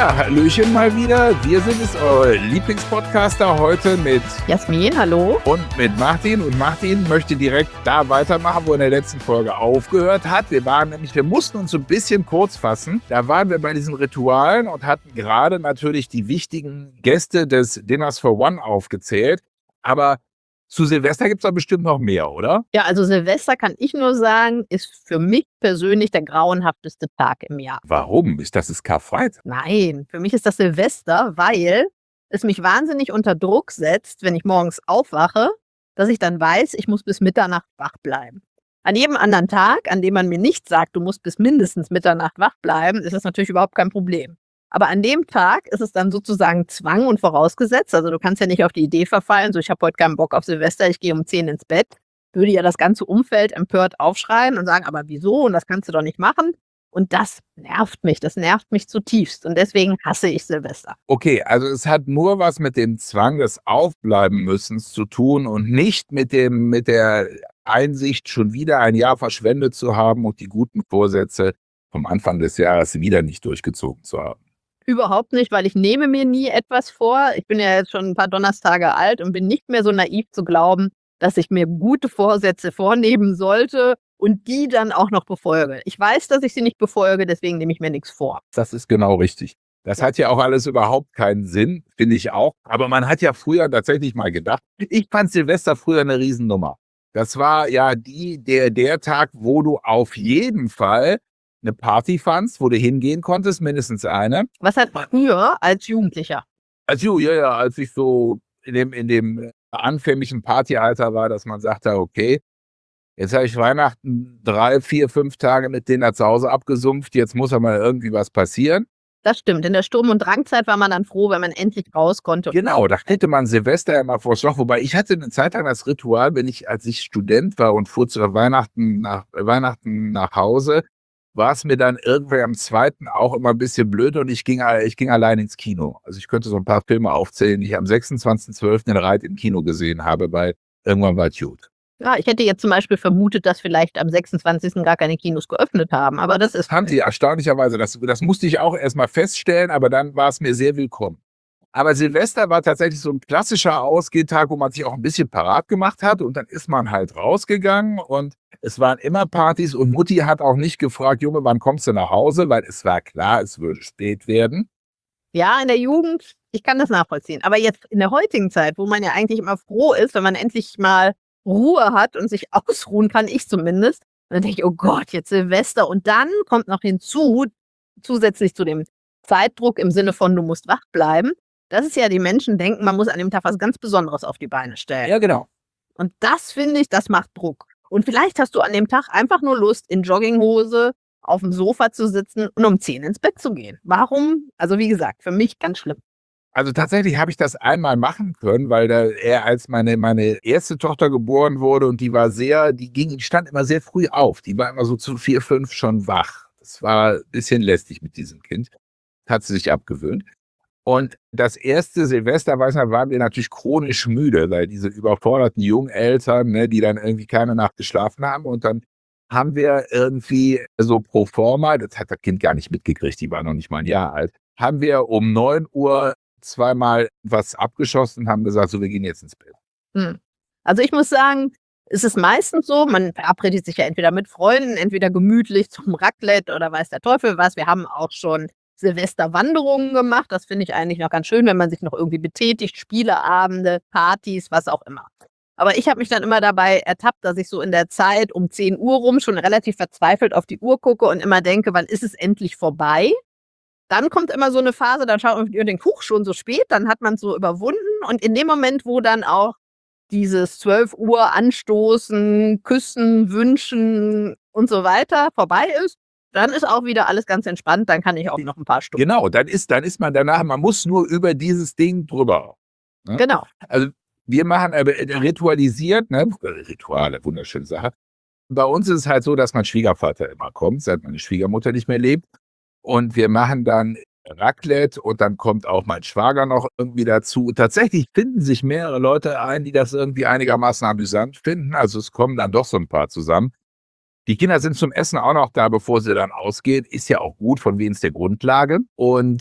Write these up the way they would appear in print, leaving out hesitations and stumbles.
Ja, Hallöchen mal wieder. Wir sind es, eure Lieblingspodcaster, heute mit Jasmin, hallo. und mit Martin. Und Martin möchte direkt da weitermachen, wo er in der letzten Folge aufgehört hat. Wir mussten uns so ein bisschen kurz fassen. Da waren wir bei diesen Ritualen und hatten gerade natürlich die wichtigen Gäste des Dinners for One aufgezählt. Aber zu Silvester gibt es doch bestimmt noch mehr, oder? Ja, also Silvester kann ich nur sagen, ist für mich persönlich der grauenhafteste Tag im Jahr. Warum? Das ist Karfreitag. Nein, für mich ist das Silvester, weil es mich wahnsinnig unter Druck setzt, wenn ich morgens aufwache, dass ich dann weiß, ich muss bis Mitternacht wach bleiben. An jedem anderen Tag, an dem man mir nicht sagt, du musst bis mindestens Mitternacht wach bleiben, ist das natürlich überhaupt kein Problem. Aber an dem Tag ist es dann sozusagen Zwang und vorausgesetzt. Also du kannst ja nicht auf die Idee verfallen, so ich habe heute keinen Bock auf Silvester, ich gehe um 10 ins Bett. Würde ja das ganze Umfeld empört aufschreien und sagen, aber wieso? Und das kannst du doch nicht machen. Und das nervt mich zutiefst. Und deswegen hasse ich Silvester. Okay, also es hat nur was mit dem Zwang des Aufbleiben-Müssens zu tun und nicht mit der Einsicht, schon wieder ein Jahr verschwendet zu haben und die guten Vorsätze vom Anfang des Jahres wieder nicht durchgezogen zu haben. Überhaupt nicht, weil ich nehme mir nie etwas vor. Ich bin ja jetzt schon ein paar Donnerstage alt und bin nicht mehr so naiv zu glauben, dass ich mir gute Vorsätze vornehmen sollte und die dann auch noch befolge. Ich weiß, dass ich sie nicht befolge, deswegen nehme ich mir nichts vor. Das ist genau richtig. Das hat ja auch alles überhaupt keinen Sinn, finde ich auch. Aber man hat ja früher tatsächlich mal gedacht, ich fand Silvester früher eine Riesennummer. Das war ja der Tag, wo du auf jeden Fall eine Party fandst, wo du hingehen konntest, mindestens eine. Was halt früher als Jugendlicher. Als ich so in dem anfänglichen Partyalter war, dass man sagte, okay, jetzt habe ich Weihnachten 3, 4, 5 Tage mit denen zu Hause abgesumpft, jetzt muss ja mal irgendwie was passieren. Das stimmt. In der Sturm- und Drangzeit war man dann froh, wenn man endlich raus konnte. Genau, da hätte man Silvester immer vors Loch, wobei ich hatte eine Zeit lang das Ritual, als ich Student war und fuhr zu Weihnachten nach Hause, war es mir dann irgendwann am 2. auch immer ein bisschen blöd und ich ging allein ins Kino. Also ich könnte so ein paar Filme aufzählen, die ich am 26.12. in Reit im Kino gesehen habe, weil irgendwann war es gut. Ja, ich hätte jetzt zum Beispiel vermutet, dass vielleicht am 26. gar keine Kinos geöffnet haben, aber das ist Haben sie erstaunlicherweise, das musste ich auch erst mal feststellen, aber dann war es mir sehr willkommen. Aber Silvester war tatsächlich so ein klassischer Ausgehtag, wo man sich auch ein bisschen parat gemacht hat und dann ist man halt rausgegangen und es waren immer Partys und Mutti hat auch nicht gefragt, Junge, wann kommst du nach Hause, weil es war klar, es würde spät werden. Ja, in der Jugend, ich kann das nachvollziehen. Aber jetzt in der heutigen Zeit, wo man ja eigentlich immer froh ist, wenn man endlich mal Ruhe hat und sich ausruhen kann, ich zumindest, und dann denke ich, oh Gott, jetzt Silvester. Und dann kommt noch hinzu, zusätzlich zu dem Zeitdruck im Sinne von, du musst wach bleiben, dass es ja die Menschen denken, man muss an dem Tag was ganz Besonderes auf die Beine stellen. Ja, genau. Und das finde ich, das macht Druck. Und vielleicht hast du an dem Tag einfach nur Lust, in Jogginghose auf dem Sofa zu sitzen und um 10 ins Bett zu gehen. Warum? Also wie gesagt, für mich ganz schlimm. Also tatsächlich habe ich das einmal machen können, weil als meine erste Tochter geboren wurde und die stand immer sehr früh auf. Die war immer so zu 4, 5 schon wach. Das war ein bisschen lästig mit diesem Kind. Hat sie sich abgewöhnt. Und das erste Silvester, waren wir natürlich chronisch müde, weil diese überforderten jungen Eltern, ne, die dann irgendwie keine Nacht geschlafen haben. Und dann haben wir irgendwie so pro forma, das hat das Kind gar nicht mitgekriegt, die war noch nicht mal ein Jahr alt, haben wir um 9 Uhr zweimal was abgeschossen und haben gesagt, so, wir gehen jetzt ins Bett. Also ich muss sagen, es ist meistens so, man verabredet sich ja entweder mit Freunden, entweder gemütlich zum Raclette oder weiß der Teufel was. Wir haben auch schon Silvesterwanderungen gemacht. Das finde ich eigentlich noch ganz schön, wenn man sich noch irgendwie betätigt, Spieleabende, Partys, was auch immer. Aber ich habe mich dann immer dabei ertappt, dass ich so in der Zeit um 10 Uhr rum schon relativ verzweifelt auf die Uhr gucke und immer denke, wann ist es endlich vorbei? Dann kommt immer so eine Phase, dann schaut man über den Huch, schon so spät, dann hat man's so überwunden und in dem Moment, wo dann auch dieses 12 Uhr Anstoßen, Küssen, Wünschen und so weiter vorbei ist, dann ist auch wieder alles ganz entspannt, dann kann ich auch noch ein paar Stunden. Genau, dann ist man danach, man muss nur über dieses Ding drüber. Ne? Genau. Also wir machen ritualisiert, ne? Rituale, wunderschöne Sache. Bei uns ist es halt so, dass mein Schwiegervater immer kommt, seit meine Schwiegermutter nicht mehr lebt. Und wir machen dann Raclette und dann kommt auch mein Schwager noch irgendwie dazu. Tatsächlich finden sich mehrere Leute ein, die das irgendwie einigermaßen amüsant finden. Also es kommen dann doch so ein paar zusammen. Die Kinder sind zum Essen auch noch da, bevor sie dann ausgehen. Ist ja auch gut, von wenigstens der Grundlage. Und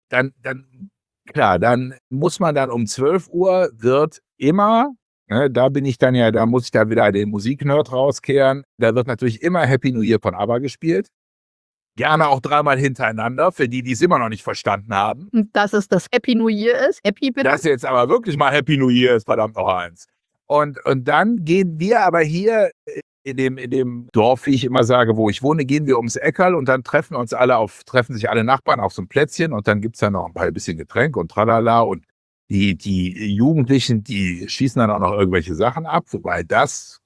dann klar, dann muss man dann um 12 Uhr wird immer, ne, da muss ich dann wieder den Musiknerd rauskehren. Da wird natürlich immer Happy New Year von ABBA gespielt. Gerne auch dreimal hintereinander, für die es immer noch nicht verstanden haben. Dass es das Happy New Year ist. Happy bitte? Dass jetzt aber wirklich mal Happy New Year ist, verdammt noch eins. Und dann gehen wir aber hier in dem Dorf, wie ich immer sage, wo ich wohne, gehen wir ums Eckerl und dann treffen sich alle Nachbarn auf so ein Plätzchen und dann gibt's dann noch ein bisschen Getränk und tralala und die Jugendlichen, die schießen dann auch noch irgendwelche Sachen ab, wobei das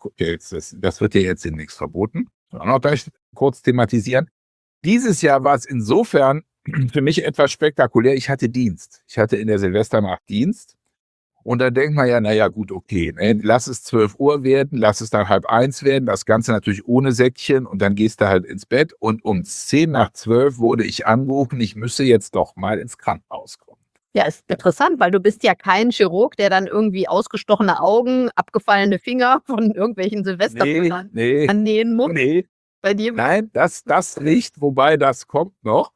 wird ja jetzt demnächst verboten. Auch noch gleich kurz thematisieren. Dieses Jahr war es insofern für mich etwas spektakulär. Ich hatte Dienst. Ich hatte in der Silvesternacht Dienst. Und dann denkt man ja, naja, gut, okay, ne, lass es 12 Uhr werden, lass es dann 12:30 werden, das Ganze natürlich ohne Säckchen und dann gehst du halt ins Bett und um 10 nach 12 wurde ich angerufen, ich müsse jetzt doch mal ins Krankenhaus kommen. Ja, ist interessant, weil du bist ja kein Chirurg, der dann irgendwie ausgestochene Augen, abgefallene Finger von irgendwelchen Silvesterbrüdern annähen muss. Nee. Bei dir? Nein, das nicht, wobei das kommt noch.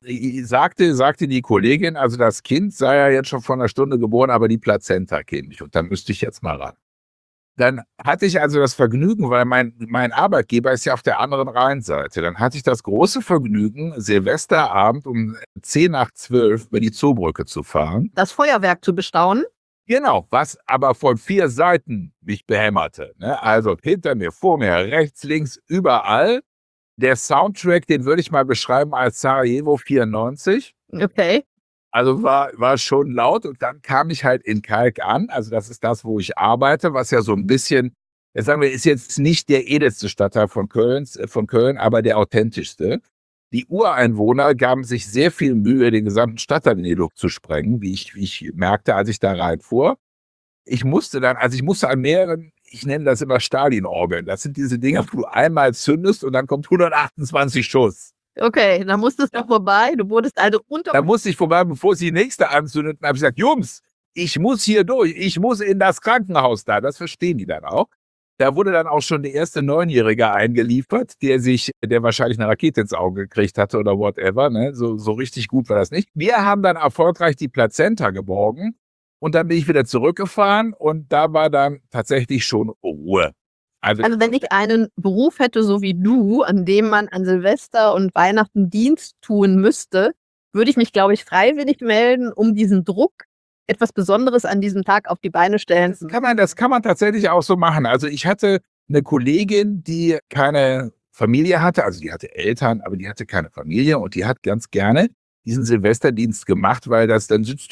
Sagte die Kollegin, also das Kind sei ja jetzt schon vor einer Stunde geboren, aber die Plazenta käme nicht und da müsste ich jetzt mal ran. Dann hatte ich also das Vergnügen, weil mein Arbeitgeber ist ja auf der anderen Rheinseite. Dann hatte ich das große Vergnügen, Silvesterabend um 10 nach 12 über die Zoobrücke zu fahren. Das Feuerwerk zu bestaunen? Genau, was aber von 4 Seiten mich behämmerte. Ne? Also hinter mir, vor mir, rechts, links, überall. Der Soundtrack, den würde ich mal beschreiben als Sarajevo 94. Okay. Also war schon laut und dann kam ich halt in Kalk an. Also das ist das, wo ich arbeite, was ja so ein bisschen, jetzt sagen wir, ist jetzt nicht der edelste Stadtteil von Köln, aber der authentischste. Die Ureinwohner gaben sich sehr viel Mühe, den gesamten Stadtteil in die Luft zu sprengen, wie ich merkte, als ich da reinfuhr. Ich musste an mehreren, ich nenne das immer Stalin-Orgeln. Das sind diese Dinger, wo du einmal zündest und dann kommt 128 Schuss. Okay, dann musstest du vorbei. Du wurdest also Da musste ich vorbei, bevor sie die nächste anzündeten, habe ich gesagt, Jungs, ich muss hier durch, ich muss in das Krankenhaus da. Das verstehen die dann auch. Da wurde dann auch schon der erste 9-Jährige eingeliefert, der wahrscheinlich eine Rakete ins Auge gekriegt hatte oder whatever. Ne? So richtig gut war das nicht. Wir haben dann erfolgreich die Plazenta geborgen. Und dann bin ich wieder zurückgefahren und da war dann tatsächlich schon Ruhe. Also wenn ich einen Beruf hätte, so wie du, an dem man an Silvester und Weihnachten Dienst tun müsste, würde ich mich, glaube ich, freiwillig melden, um diesen Druck, etwas Besonderes an diesem Tag auf die Beine stellen zu können. Das kann man tatsächlich auch so machen. Also ich hatte eine Kollegin, die keine Familie hatte, also die hatte Eltern, aber die hatte keine Familie und die hat ganz gerne diesen Silvesterdienst gemacht, weil dann sitzt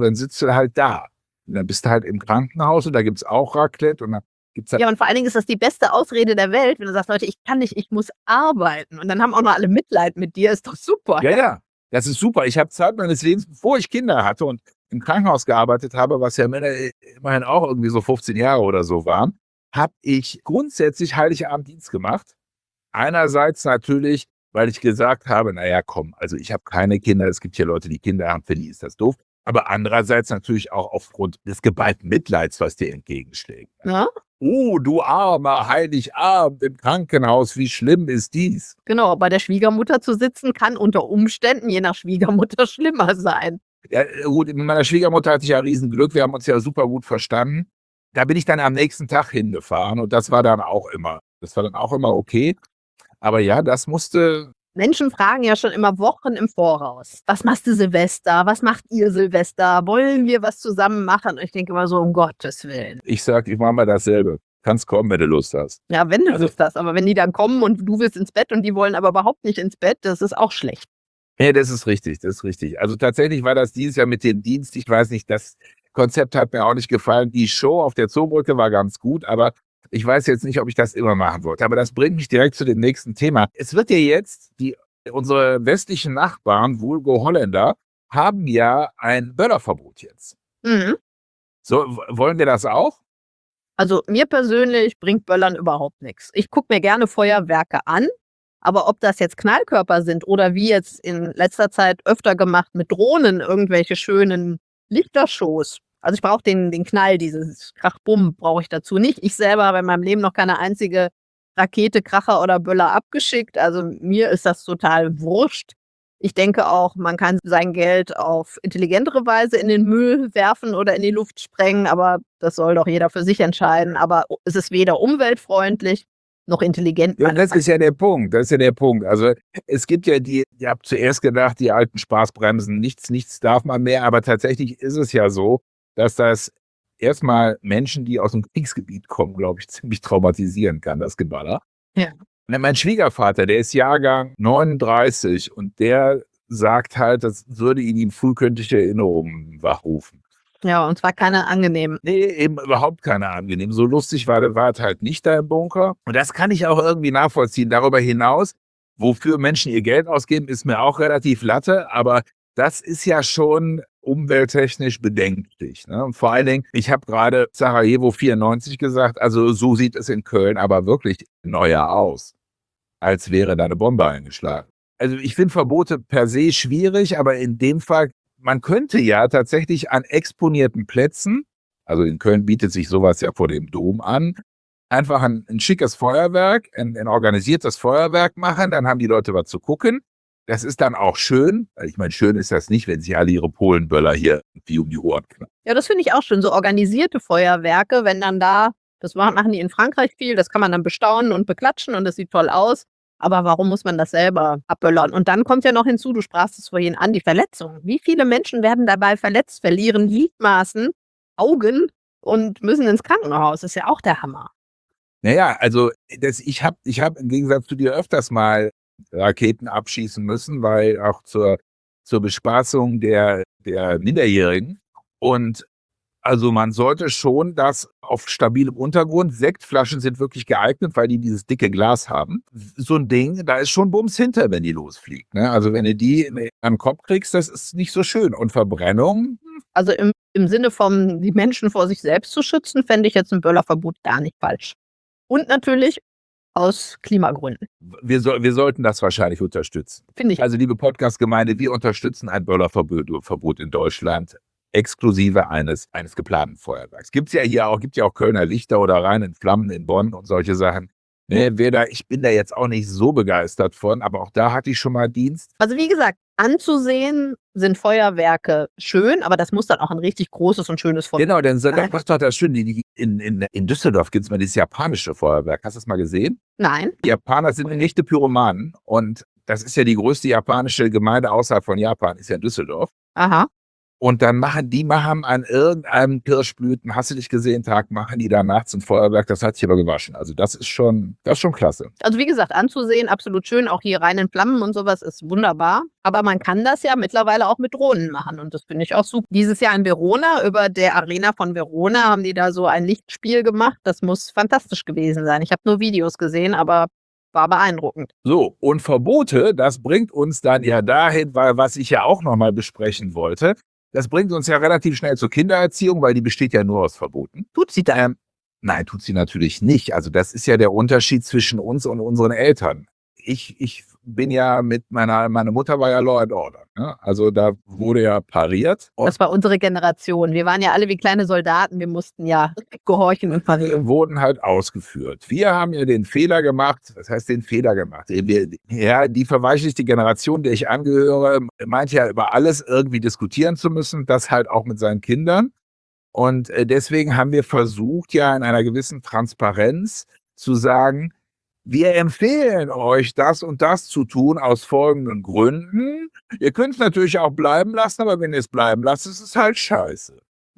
du halt da. Und dann bist du halt im Krankenhaus und da gibt's auch Raclette und dann gibt's halt. Ja, und vor allen Dingen ist das die beste Ausrede der Welt, wenn du sagst, Leute, ich kann nicht, ich muss arbeiten. Und dann haben auch noch alle Mitleid mit dir, ist doch super. Ja, das ist super. Ich habe Zeit meines Lebens, bevor ich Kinder hatte und im Krankenhaus gearbeitet habe, was ja immerhin auch irgendwie so 15 Jahre oder so waren, habe ich grundsätzlich Heiligabend-Dienst gemacht. Einerseits natürlich, weil ich gesagt habe, naja, komm, also ich habe keine Kinder, es gibt hier Leute, die Kinder haben, für die ist das doof. Aber andererseits natürlich auch aufgrund des geballten Mitleids, was dir entgegenschlägt. Ja? Du armer Heiligabend im Krankenhaus, wie schlimm ist dies? Genau, bei der Schwiegermutter zu sitzen, kann unter Umständen, je nach Schwiegermutter, schlimmer sein. Ja, gut, mit meiner Schwiegermutter hatte ich ja Riesenglück, wir haben uns ja super gut verstanden. Da bin ich dann am nächsten Tag hingefahren und das war dann auch immer okay. Aber ja, das musste. Menschen fragen ja schon immer Wochen im Voraus. Was machst du Silvester? Was macht ihr Silvester? Wollen wir was zusammen machen? Und ich denke immer so, um Gottes Willen. Ich sag, ich mache mal dasselbe. Kannst kommen, wenn du Lust hast. Ja, wenn du Lust hast. Aber wenn die dann kommen und du willst ins Bett und die wollen aber überhaupt nicht ins Bett, das ist auch schlecht. Ja, das ist richtig. Also tatsächlich war das dieses Jahr mit dem Dienst, ich weiß nicht, das Konzept hat mir auch nicht gefallen. Die Show auf der Zoobrücke war ganz gut, aber ich weiß jetzt nicht, ob ich das immer machen wollte. Aber das bringt mich direkt zu dem nächsten Thema. Es wird ja jetzt, unsere westlichen Nachbarn, vulgo Holländer, haben ja ein Böllerverbot jetzt. Mhm. So, wollen wir das auch? Also mir persönlich bringt Böllern überhaupt nichts. Ich gucke mir gerne Feuerwerke an, aber ob das jetzt Knallkörper sind oder wie jetzt in letzter Zeit öfter gemacht mit Drohnen irgendwelche schönen Lichtershows. Also ich brauche den Knall, dieses Krach-Bumm brauche ich dazu nicht. Ich selber habe in meinem Leben noch keine einzige Rakete, Kracher oder Böller abgeschickt. Also mir ist das total wurscht. Ich denke auch, man kann sein Geld auf intelligentere Weise in den Müll werfen oder in die Luft sprengen, aber das soll doch jeder für sich entscheiden. Aber es ist weder umweltfreundlich noch intelligent, Ja, meiner das Meinung ist ja der Punkt. Das ist ja der Punkt. Also, es gibt ja ihr habt zuerst gedacht, die alten Spaßbremsen, nichts darf man mehr, aber tatsächlich ist es ja so, dass das erstmal Menschen, die aus dem Kriegsgebiet kommen, glaube ich, ziemlich traumatisieren kann, das Geballer. nach. Ja. Mein Schwiegervater, der ist Jahrgang 39 und der sagt halt, das würde in ihm frühkindliche Erinnerungen wachrufen. Ja, und zwar keine angenehmen. Nee, eben überhaupt keine angenehm. So lustig war es halt nicht da im Bunker. Und das kann ich auch irgendwie nachvollziehen. Darüber hinaus, wofür Menschen ihr Geld ausgeben, ist mir auch relativ Latte. Aber das ist ja schon umwelttechnisch bedenklich. Ne? Und vor allen Dingen, ich habe gerade Sarajevo 94 gesagt, also so sieht es in Köln aber wirklich neuer aus, als wäre da eine Bombe eingeschlagen. Also ich finde Verbote per se schwierig, aber in dem Fall, man könnte ja tatsächlich an exponierten Plätzen, also in Köln bietet sich sowas ja vor dem Dom an, einfach ein schickes Feuerwerk, ein organisiertes Feuerwerk machen, dann haben die Leute was zu gucken. Das ist dann auch schön. Ich meine, schön ist das nicht, wenn sich alle ihre Polenböller hier wie um die Ohren knallen. Ja, das finde ich auch schön, so organisierte Feuerwerke, wenn dann da das machen die in Frankreich viel, das kann man dann bestaunen und beklatschen und das sieht toll aus. Aber warum muss man das selber abböllern? Und dann kommt ja noch hinzu, du sprachst es vorhin an, die Verletzung. Wie viele Menschen werden dabei verletzt, verlieren Gliedmaßen, Augen und müssen ins Krankenhaus? Das ist ja auch der Hammer. Naja, also ich hab im Gegensatz zu dir öfters mal Raketen abschießen müssen, weil auch zur Bespaßung der Minderjährigen. Und also man sollte schon das auf stabilem Untergrund, Sektflaschen sind wirklich geeignet, weil die dieses dicke Glas haben. So ein Ding, da ist schon Bums hinter, wenn die losfliegt. Ne? Also wenn du die an den Kopf kriegst, das ist nicht so schön. Und Verbrennung, Also im Sinne von die Menschen vor sich selbst zu schützen, fände ich jetzt ein Böllerverbot gar nicht falsch. Und natürlich aus Klimagründen, wir sollten das wahrscheinlich unterstützen. finde ich. Also liebe Podcast-Gemeinde, wir unterstützen ein Böllerverbot in Deutschland, exklusive eines geplanten Feuerwerks. Gibt ja auch Kölner Lichter oder Rhein in Flammen in Bonn und solche Sachen. Ne, ich bin da jetzt auch nicht so begeistert von, aber auch da hatte ich schon mal Dienst. Also, wie gesagt, anzusehen sind Feuerwerke schön, aber das muss dann auch ein richtig großes und schönes Feuerwerk Genau, dann sein. macht doch das schön. In Düsseldorf gibt es mal dieses japanische Feuerwerk. Hast du das mal gesehen? Nein? Die Japaner sind echte Pyromanen und das ist ja die größte japanische Gemeinde außerhalb von Japan, ist ja in Düsseldorf. Aha. Und dann machen an irgendeinem Kirschblüten, hast du nicht gesehen, Tag, machen die da nachts ein Feuerwerk, das hat sich aber gewaschen. Also das ist schon klasse. Also, wie gesagt, anzusehen, absolut schön. Auch hier Rhein in Flammen und sowas ist wunderbar. Aber man kann das ja mittlerweile auch mit Drohnen machen und das finde ich auch super. Dieses Jahr in Verona, über der Arena von Verona, haben die da so ein Lichtspiel gemacht. Das muss fantastisch gewesen sein. Ich habe nur Videos gesehen, aber war beeindruckend. So, und Verbote, das bringt uns dann ja dahin, weil was ich ja auch nochmal besprechen wollte, das bringt uns ja relativ schnell zur Kindererziehung, weil die besteht ja nur aus Verboten. Tut sie da? Nein, tut sie natürlich nicht. Also das ist ja der Unterschied zwischen uns und unseren Eltern. Ich bin ja meine Mutter war ja Law and Order. Ne? Also da wurde ja pariert. Das war unsere Generation. Wir waren ja alle wie kleine Soldaten. Wir mussten ja gehorchen und parieren. Wurden halt ausgeführt. Wir haben ja den Fehler gemacht, was heißt den Fehler gemacht? Die verweichlichte Generation, der ich angehöre, meint ja über alles irgendwie diskutieren zu müssen, das halt auch mit seinen Kindern. Und deswegen haben wir versucht, ja in einer gewissen Transparenz zu sagen, wir empfehlen euch, das und das zu tun aus folgenden Gründen. Ihr könnt es natürlich auch bleiben lassen, aber wenn ihr es bleiben lasst, ist es halt scheiße.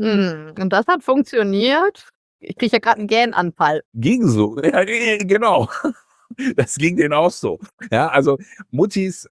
Und das hat funktioniert. Ich kriege ja gerade einen Gähnanfall. Ging so. Ja, genau. Das ging denen auch so. Ja, also Muttis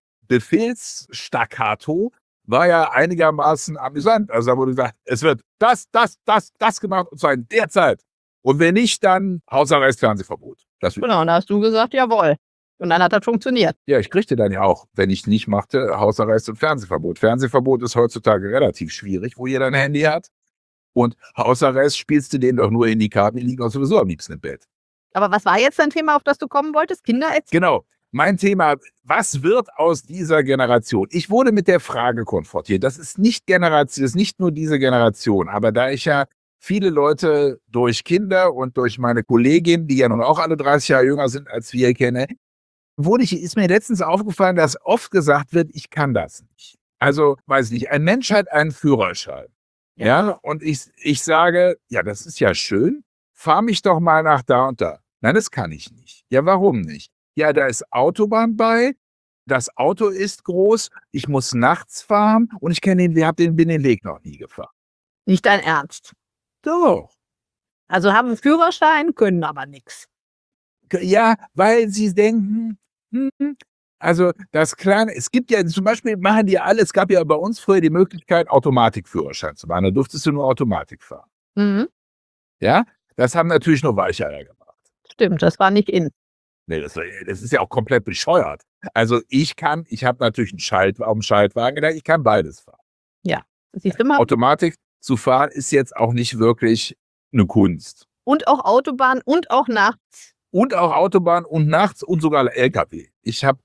Befehlsstaccato war ja einigermaßen amüsant. Also da wurde gesagt, es wird das gemacht und zwar in der Zeit. Und wenn nicht, dann Hausarrest, Fernsehverbot. Genau, und da hast du gesagt, jawohl. Und dann hat das funktioniert. Ja, ich kriegte dann ja auch, wenn ich nicht machte, Hausarrest und Fernsehverbot. Fernsehverbot ist heutzutage relativ schwierig, wo jeder ein Handy hat. Und Hausarrest spielst du denen doch nur in die Karten, die liegen auch sowieso am liebsten im Bett. Aber was war jetzt dein Thema, auf das du kommen wolltest? Kindererziehung? Genau. Mein Thema, was wird aus dieser Generation? Ich wurde mit der Frage konfrontiert. Das ist nicht nur diese Generation, aber da ich ja viele Leute durch Kinder und durch meine Kolleginnen, die ja nun auch alle 30 Jahre jünger sind als wir, kenne, ist mir letztens aufgefallen, dass oft gesagt wird, ich kann das nicht. Also, weiß nicht, ein Mensch hat einen Führerschein. Ja, und ich sage, ja, das ist ja schön, fahr mich doch mal nach da und da. Nein, das kann ich nicht. Ja, warum nicht? Ja, da ist Autobahn bei, das Auto ist groß, ich muss nachts fahren und ich bin den Weg noch nie gefahren. Nicht dein Ernst. Doch. Also haben 'n Führerschein, können aber nix. Ja, weil sie denken, also das Kleine, es gibt ja zum Beispiel, machen die alle, es gab ja bei uns früher die Möglichkeit, Automatikführerschein zu machen. Da durftest du nur Automatik fahren. Mhm. Ja, das haben natürlich nur Weicheier gemacht. Stimmt, das war nicht in. Ne, das ist ja auch komplett bescheuert. Also ich habe natürlich 'n Schaltwagen gedacht, ich kann beides fahren. Ja, siehst du mal? Automatik zu fahren ist jetzt auch nicht wirklich 'ne Kunst. Und auch Autobahn und auch nachts. Und auch Autobahn und nachts und sogar LKW. Ich darf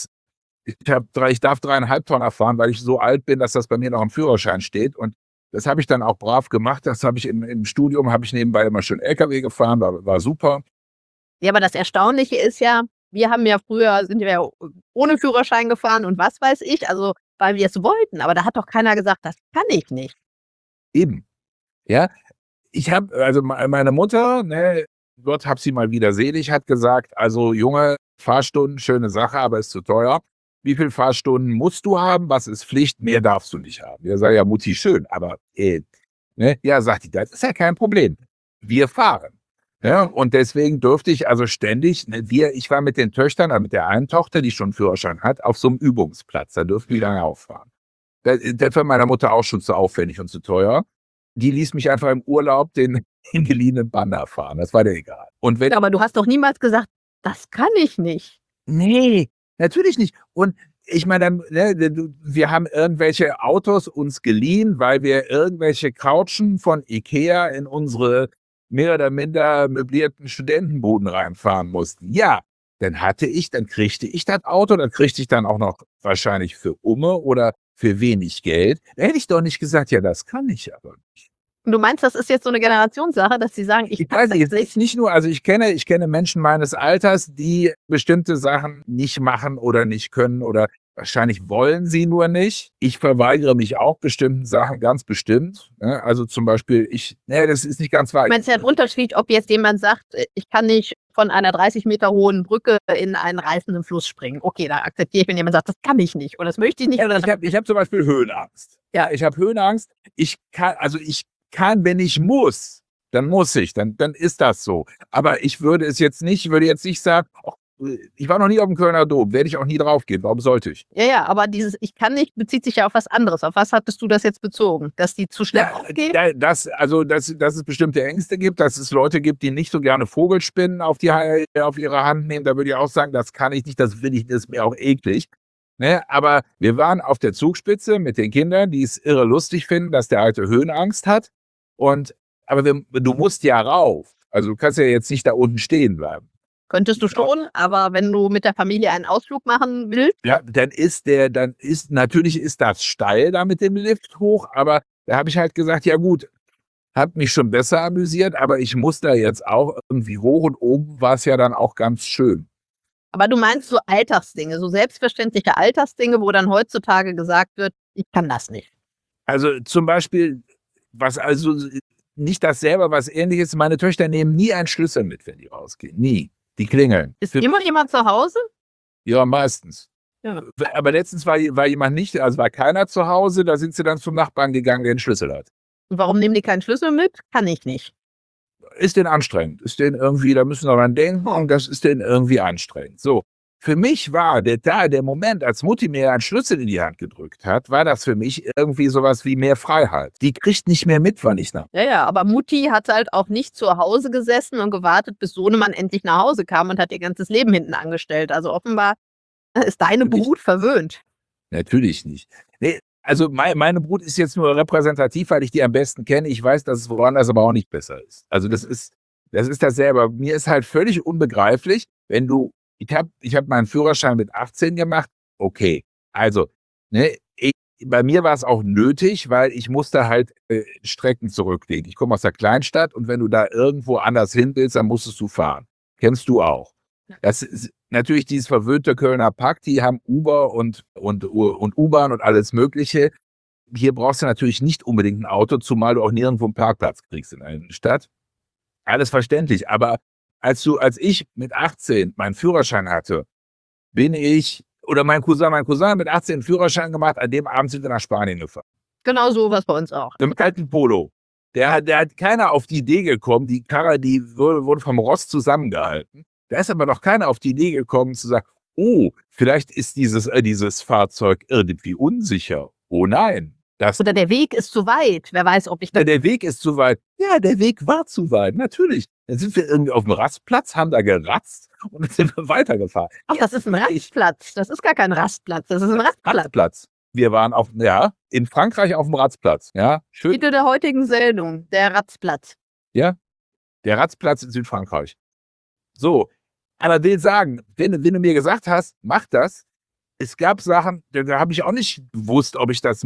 3,5 Tonner fahren, weil ich so alt bin, dass das bei mir noch im Führerschein steht. Und das habe ich dann auch brav gemacht. Das habe ich im Studium habe ich nebenbei immer schön LKW gefahren, war super. Ja, aber das Erstaunliche ist ja, wir haben ja früher sind wir ja ohne Führerschein gefahren und was weiß ich, also, weil wir's wollten, aber da hat doch keiner gesagt: „Das kann ich nicht." Eben, ja. Ich habe also meine Mutter, ne, Gott hab sie mal wieder selig, hat gesagt: „Also Junge, Fahrstunden, schöne Sache, aber ist zu teuer. Wie viel Fahrstunden musst du haben? Was ist Pflicht? Mehr darfst du nicht haben." Ja, sage ich: „Ja, Mutti, schön, aber, ne?" Ja, sagt die, das ist ja kein Problem. Wir fahren. Ja, und deswegen durfte ich also ständig, ne, ich war mit den Töchtern, mit der einen Tochter, die schon 'n Führerschein hat, auf so 'm Übungsplatz. Da durften wir dann auch fahren. Das war meiner Mutter auch schon zu aufwendig und zu teuer. Die ließ mich einfach im Urlaub den geliehenen Banner fahren. Das war der egal. Und wenn Aber du hast doch niemals gesagt: „Das kann ich nicht." Ne, natürlich nicht. Und ich meine dann, ne, wir haben irgendwelche Autos uns geliehen, weil wir irgendwelche Couchen von IKEA in unsere mehr oder minder möblierten Studentenbuden reinfahren mussten. Ja, dann kriegte ich das Auto, dann kriegte ich dann auch noch wahrscheinlich für Umme oder für wenig Geld. Da hätte ich doch nicht gesagt: „Ja, das kann ich aber nicht." Und du meinst, das ist jetzt so 'ne Generationssache, dass sie sagen: „Ich Ich kann weiß das nicht, es nicht." ist nicht nur, also ich kenne Menschen meines Alters, die bestimmte Sachen nicht machen oder nicht können oder wahrscheinlich wollen sie nur nicht. Ich verweigere mich auch bestimmten Sachen ganz bestimmt, ne? Also zum Beispiel, das ist nicht ganz wahr. Ich meine, es ist ja 'n Unterschied, ob jetzt jemand sagt: „Ich kann nicht von einer 30 Meter hohen Brücke in einen reißenden Fluss springen." Okay, da akzeptiere ich, wenn jemand sagt: „Das kann ich nicht oder das möchte ich nicht." Oder Ich habe zum Beispiel Höhenangst. Ja, ich habe Höhenangst. Ich kann, wenn ich muss, dann muss ich, dann ist das so. Aber ich würde jetzt nicht sagen: „Ach, ich war noch nie aufm Kölner Dom, werde ich auch nie draufgehen. Warum sollte ich?" ja, ja, aber dieses „Ich kann nicht" bezieht sich ja auf was anderes. Auf was hattest du das jetzt bezogen? Dass die zu schnell Ja, aufgehen? dass es bestimmte Ängste gibt, dass es Leute gibt, die nicht so gerne Vogelspinnen auf ihre Hand nehmen. Da würde ich auch sagen, das kann ich nicht, das ist mir auch eklig, ne? Aber wir waren auf der Zugspitze mit den Kindern, die es irre lustig finden, dass der Alte Höhenangst hat. Aber du musst ja rauf. Also, du kannst ja jetzt nicht da unten stehen bleiben. Könntest du schon, aber wenn du mit der Familie einen Ausflug machen willst, Ja, natürlich ist das steil da mit dem Lift hoch, aber da habe ich halt gesagt: „Ja gut, hat mich schon besser amüsiert, aber ich muss da jetzt auch irgendwie hoch", und oben war's ja dann auch ganz schön. aber du meinst so Alltagsdinge, so selbstverständliche Alltagsdinge, wo dann heutzutage gesagt wird: „Ich kann das nicht." Also, zum Beispiel, nicht das selber, was Ähnliches, meine Töchter nehmen nie einen Schlüssel mit, wenn die rausgehen, nie. Die klingeln. Ist immer jemand zu Hause? Ja, meistens. Ja. Aber letztens war jemand nicht, also war keiner zu Hause, da sind sie dann zum Nachbarn gegangen, der 'n Schlüssel hat. Und warum nehmen die keinen Schlüssel mit? Kann ich nicht. Ist denen anstrengend. Ist denen irgendwie, da müssen wir dran denken und das ist denen irgendwie anstrengend. So, für mich war der Moment, als Mutti mir einen Schlüssel in die Hand gedrückt hat, war das für mich irgendwie so was wie mehr Freiheit. Die kriegt nicht mehr mit, wann ich nach. Ja, ja, aber Mutti hat halt auch nicht zu Hause gesessen und gewartet, bis Sohnemann endlich nach Hause kam und hat ihr ganzes Leben hinten angestellt. Also offenbar ist deine Natürlich Brut verwöhnt. natürlich nicht. Ne, also meine Brut ist jetzt nur repräsentativ, weil ich die am besten kenne. Ich weiß, dass es woanders aber auch nicht besser ist. Also, das ist dasselbe. Aber mir ist halt völlig unbegreiflich, wenn du ich habe meinen Führerschein mit 18 gemacht. Okay, also, ne, bei mir war es auch nötig, weil ich musste halt, Strecken zurücklegen. Ich komme aus der Kleinstadt und wenn du da irgendwo anders hin willst, dann musstest du fahren. Kennst du auch. Ja. Das ist natürlich dieses verwöhnte Kölner Pack, die haben Uber und U-Bahn und alles Mögliche. Hier brauchst du natürlich nicht unbedingt ein Auto, zumal du auch nirgendwo einen Parkplatz kriegst in einer Stadt. Alles verständlich, aber als ich mit 18 meinen Führerschein hatte, oder mein Cousin mit 18 einen Führerschein gemacht, an dem Abend sind wir nach Spanien gefahren. Genau so was bei uns auch. Im kalten Polo. Der hat keiner auf die Idee gekommen, die Karre, die wurde vom Rost zusammengehalten. Da ist aber noch keiner auf die Idee gekommen zu sagen, oh, vielleicht ist dieses Fahrzeug irgendwie unsicher. Oh nein. Oder der Weg ist zu weit. Wer weiß, ob ich das. Der Weg ist zu weit. Ja, der Weg war zu weit, natürlich. Dann sind wir irgendwie auf dem Rastplatz, haben da geratzt und dann sind wir weitergefahren. Ach, das ist ein Rastplatz. Das ist gar kein Rastplatz. Das ist ein Rastplatz. Wir waren in Frankreich auf dem Rastplatz. Ja, schön. Titel der heutigen Sendung, der Ratzplatz. Ja, der Ratzplatz in Südfrankreich. So, aber will sagen, wenn du mir gesagt hast, mach das, es gab Sachen, da habe ich auch nicht gewusst, ob ich das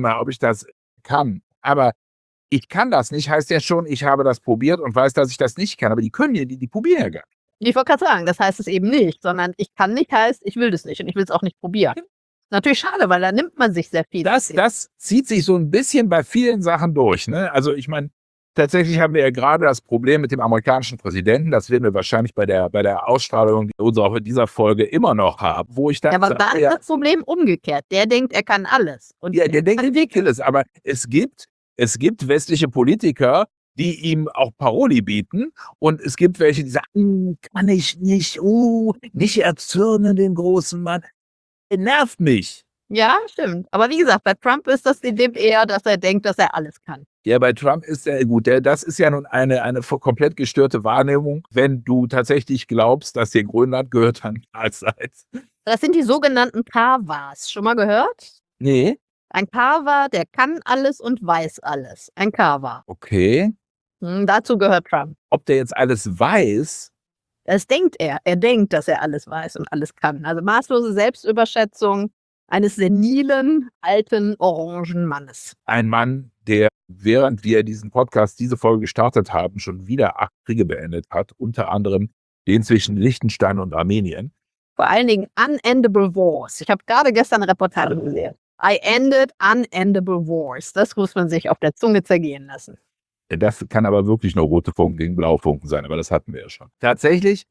kann. Aber ich kann das nicht, heißt ja schon, ich habe das probiert und weiß, dass ich das nicht kann. Aber die können ja, die probieren ja gar nicht. Ich wollte gerade sagen, das heißt es eben nicht, sondern ich kann nicht heißt, ich will das nicht und ich will es auch nicht probieren. Natürlich schade, weil da nimmt man sich sehr viel. Das zieht sich so ein bisschen bei vielen Sachen durch. Ne? Also ich meine, tatsächlich haben wir ja gerade das Problem mit dem amerikanischen Präsidenten. Das werden wir wahrscheinlich bei der Ausstrahlung dieser Folge immer noch haben, wo ich dann. Ja, aber da ist das Problem umgekehrt. Der denkt, er kann alles. Und ja, der denkt, er kann alles. Aber es gibt westliche Politiker, die ihm auch Paroli bieten. Und es gibt welche, die sagen, kann ich nicht, nicht erzürnen den großen Mann. Er nervt mich. Ja, stimmt. Aber wie gesagt, bei Trump ist das dem eher, dass er denkt, dass er alles kann. Ja, bei Trump ist gut. Das ist ja nun eine komplett gestörte Wahrnehmung, wenn du tatsächlich glaubst, dass dir Grönland gehört an allseits. Das sind die sogenannten Kawas. Schon mal gehört? Nee. Ein Kawa, der kann alles und weiß alles. Ein Kawa. Okay. Dazu gehört Trump. Ob der jetzt alles weiß? Das denkt er. Er denkt, dass er alles weiß und alles kann. Also maßlose Selbstüberschätzung eines senilen, alten, orangen Mannes. Ein Mann, der, während wir diese Folge gestartet haben, schon wieder 8 Kriege beendet hat, unter anderem den zwischen Liechtenstein und Armenien. Vor allen Dingen unendable wars. Ich habe gerade gestern eine Reportage gesehen. I ended unendable wars. Das muss man sich auf der Zunge zergehen lassen. Das kann aber wirklich nur rote Funken gegen blaue Funken sein, aber das hatten wir ja schon. Tatsächlich,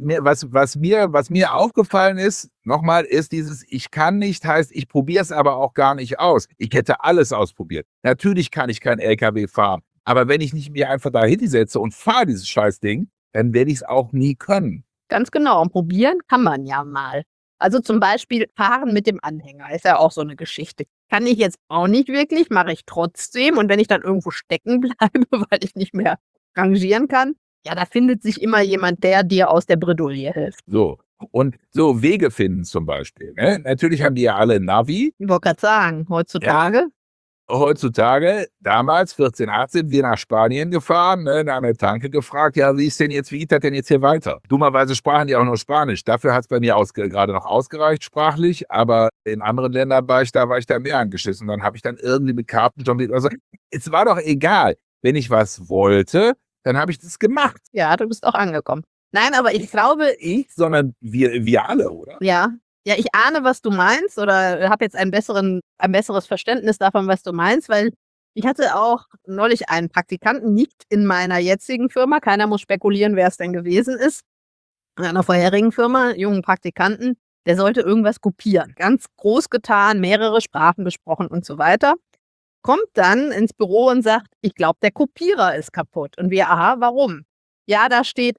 was mir aufgefallen ist, nochmal, ist dieses, ich kann nicht, heißt, ich probiere es aber auch gar nicht aus. Ich hätte alles ausprobiert. Natürlich kann ich kein LKW fahren, aber wenn ich nicht mir einfach da hinsetze und fahre dieses Scheißding, dann werde ich es auch nie können. Ganz genau, und probieren kann man ja mal. Also zum Beispiel fahren mit dem Anhänger ist ja auch so eine Geschichte. Kann ich jetzt auch nicht wirklich, mache ich trotzdem. Und wenn ich dann irgendwo stecken bleibe, weil ich nicht mehr rangieren kann, ja, da findet sich immer jemand, der dir aus der Bredouille hilft. So, und so Wege finden zum Beispiel. Ne? Natürlich haben die ja alle Navi. Ich wollte gerade sagen, heutzutage. Heutzutage, damals, 14, 18, wir nach Spanien gefahren, ne, nach einer Tanke gefragt, ja, wie geht das denn jetzt hier weiter? Dummerweise sprachen die auch nur Spanisch. Dafür hat es bei mir gerade noch ausgereicht sprachlich, aber in anderen Ländern war ich da mehr angeschissen. Dann habe ich dann irgendwie mit Karten jongliert oder so. Es war doch egal. Wenn ich was wollte, dann habe ich das gemacht. Ja, du bist auch angekommen. Nein, aber ich glaube. Sondern wir alle, oder? Ja. Ja, ich ahne, was du meinst oder habe jetzt ein besseres Verständnis davon, was du meinst, weil ich hatte auch neulich einen Praktikanten, nicht in meiner jetzigen Firma. Keiner muss spekulieren, wer es denn gewesen ist. In einer vorherigen Firma, jungen Praktikanten, der sollte irgendwas kopieren. Ganz groß getan, mehrere Sprachen gesprochen und so weiter. Kommt dann ins Büro und sagt, ich glaube, der Kopierer ist kaputt. Und wir, aha, warum? Ja, da steht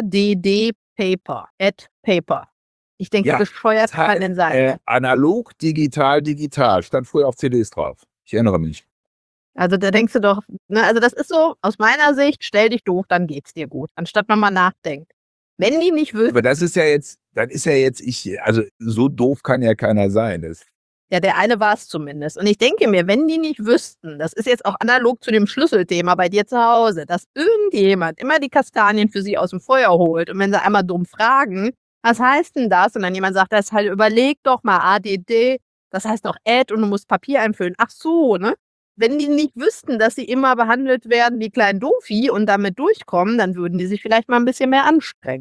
ADD Paper, Add Paper. Ich denke, bescheuert kann denn sein. Analog, digital, stand früher auf CDs drauf. Ich erinnere mich. Also da denkst du doch, ne, also das ist so, aus meiner Sicht, stell dich doof, dann geht's dir gut, anstatt man mal nachdenkt. Wenn die nicht wüssten. Aber das ist ja jetzt, also so doof kann ja keiner sein. Ja, der eine war es zumindest. Und ich denke mir, wenn die nicht wüssten, das ist jetzt auch analog zu dem Schlüsselthema bei dir zu Hause, dass irgendjemand immer die Kastanien für sie aus dem Feuer holt und wenn sie einmal dumm fragen, was heißt denn das? Und dann jemand sagt, das halt, überleg doch mal, ADD, das heißt doch Add und du musst Papier einfüllen. Ach so, ne? Wenn die nicht wüssten, dass sie immer behandelt werden wie klein Doofi und damit durchkommen, dann würden die sich vielleicht mal ein bisschen mehr anstrengen.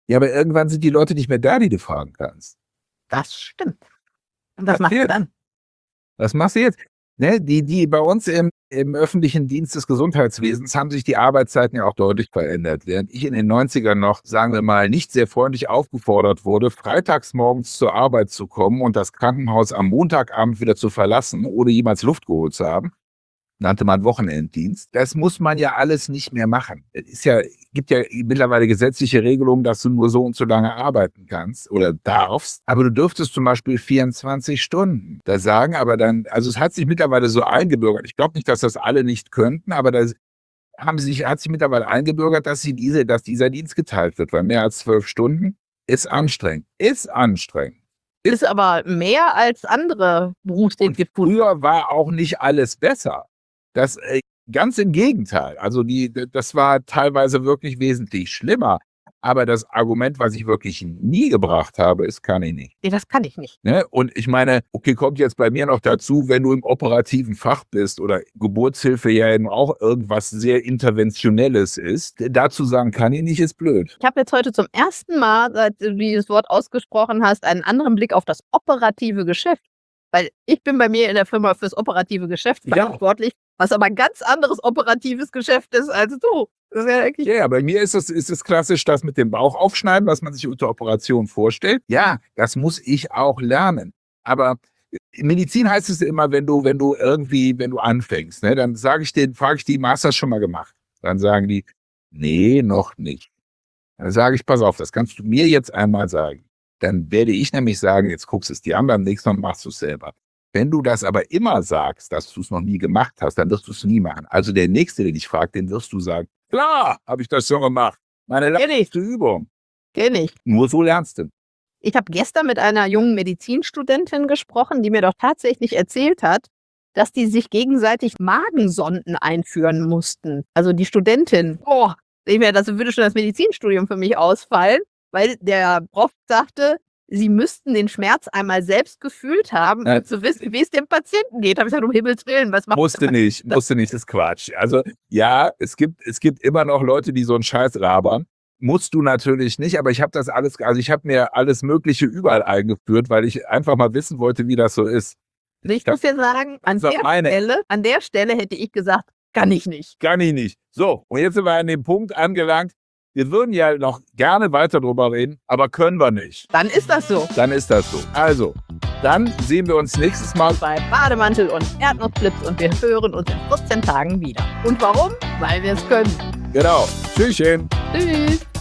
Ja, aber irgendwann sind die Leute nicht mehr da, die du fragen kannst. Das stimmt. Und was machst du dann? Was machst du jetzt? Ne, die bei uns im öffentlichen Dienst des Gesundheitswesens haben sich die Arbeitszeiten ja auch deutlich verändert. Während ich in den 90ern noch, sagen wir mal, nicht sehr freundlich aufgefordert wurde, freitags morgens zur Arbeit zu kommen und das Krankenhaus am Montagabend wieder zu verlassen, ohne jemals Luft geholt zu haben, nannte man Wochenenddienst. Das muss man ja alles nicht mehr machen. Gibt ja mittlerweile gesetzliche Regelungen, dass du nur so und so lange arbeiten kannst oder darfst. Aber du dürftest zum Beispiel 24 Stunden. Da sagen aber dann, also es hat sich mittlerweile so eingebürgert. Ich glaube nicht, dass das alle nicht könnten, aber da hat sich mittlerweile eingebürgert, dass dieser Dienst geteilt wird, weil mehr als 12 Stunden ist anstrengend. Ist anstrengend. Ist aber mehr als andere Berufstätige. Früher war auch nicht alles besser. Das ganz im Gegenteil. Also das war teilweise wirklich wesentlich schlimmer. Aber das Argument, was ich wirklich nie gebracht habe, ist, kann ich nicht. Nee, das kann ich nicht. Ne? Und ich meine, okay, kommt jetzt bei mir noch dazu, wenn du im operativen Fach bist oder Geburtshilfe ja eben auch irgendwas sehr Interventionelles ist, dazu sagen, kann ich nicht, ist blöd. Ich habe jetzt heute zum ersten Mal, seit du dieses Wort ausgesprochen hast, einen anderen Blick auf das operative Geschäft. Weil ich bin bei mir in der Firma fürs operative Geschäft verantwortlich, was aber ein ganz anderes operatives Geschäft ist als du. Das ist ja eigentlich Ja, bei mir ist es klassisch das mit dem Bauch aufschneiden, was man sich unter Operation vorstellt. Ja, das muss ich auch lernen. Aber in Medizin heißt es immer, wenn du anfängst, ne, dann frage ich die, hast du das schon mal gemacht? Dann sagen die, nee, noch nicht. Dann sage ich, pass auf, das kannst du mir jetzt einmal sagen. Dann werde ich nämlich sagen, jetzt guckst du es dir an, beim nächsten Mal machst du es selber. Wenn du das aber immer sagst, dass du es noch nie gemacht hast, dann wirst du es nie machen. Also der Nächste, der dich fragt, den wirst du sagen, klar, habe ich das schon gemacht. Meine letzte Übung. Kenn ich. Nur so lernst du. Ich habe gestern mit einer jungen Medizinstudentin gesprochen, die mir doch tatsächlich erzählt hat, dass die sich gegenseitig Magensonden einführen mussten. Also die Studentin. Das würde schon das Medizinstudium für mich ausfallen, weil der Prof sagte, sie müssten den Schmerz einmal selbst gefühlt haben, um zu wissen, wie es dem Patienten geht. Habe ich gesagt, um Himmels Willen, was macht Musste nicht, das ist Quatsch. Also ja, es gibt immer noch Leute, die so einen Scheiß labern. Musst du natürlich nicht, aber ich habe mir alles Mögliche überall eingeführt, weil ich einfach mal wissen wollte, wie das so ist. Ich muss dir sagen, an der Stelle hätte ich gesagt, kann ich nicht. Kann ich nicht. So, und jetzt sind wir an dem Punkt angelangt, wir würden ja noch gerne weiter drüber reden, aber können wir nicht. Dann ist das so. Also, dann sehen wir uns nächstes Mal bei Bademantel und Erdnussflips und wir hören uns in 14 Tagen wieder. Und warum? Weil wir es können. Genau. Tschüsschen. Tschüss.